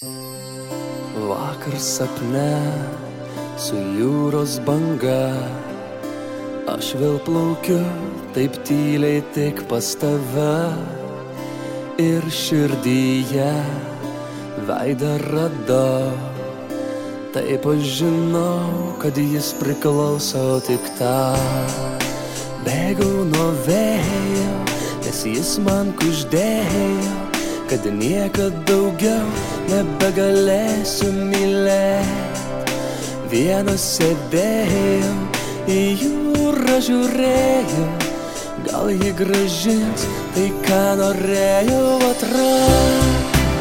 Vakar sapne su jūros banga, aš vėl plaukiu taip tyliai tik pas tave ir širdyje veidą radau. Taip aš žinau, kad jis priklauso tik tau. Bėgau nuo vėjo, nes jis man kuždėjo, kad niekad daugiau nebegalėsiu mylėt. Vienas sėdėjau, į jūrą žiūrėjau, gal ji grąžins tai, ką norėjau atrast.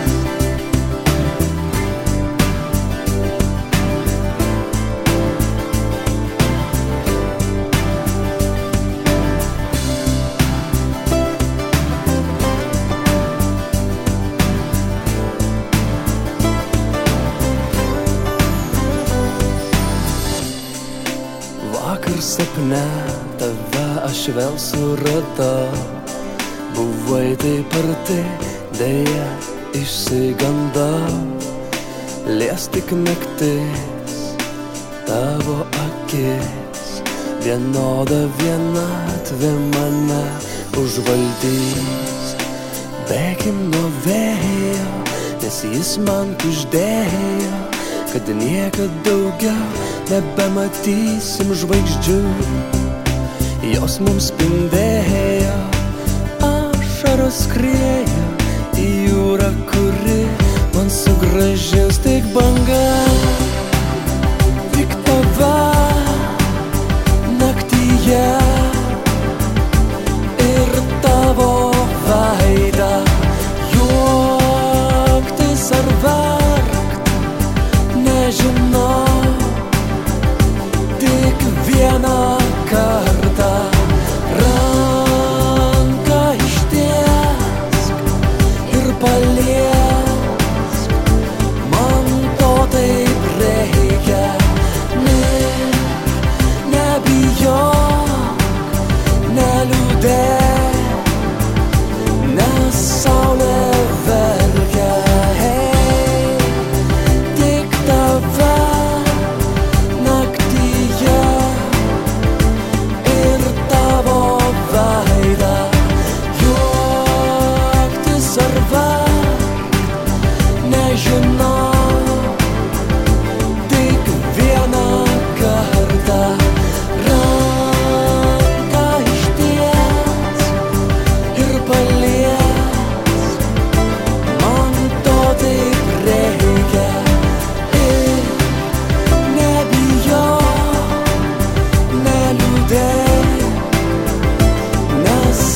Vakar sapne tave aš vėl suradau, buvai taip arti, deja išsigandau. Lies tik naktis, tavo akis, vienoda vienatvė mane užvaldys. Bėkim nuo vėjo, nes jis man kuždėjo, kad niekad daugiau nebematysim žvaigždžių. Jos mums spindėjo, ašaros skriejo į jūrą, kuri man sugrąžins tik banga. Tik tave naktyje ir tavo veidą, juoktis ar verkt, nežinau. Vieną kartą ranką ištiesk ir paliesk, man to taip reikia. Nebijok, neliūdėk, nes saulė verkia. Tik tave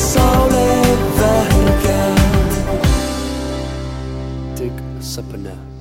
Sapne.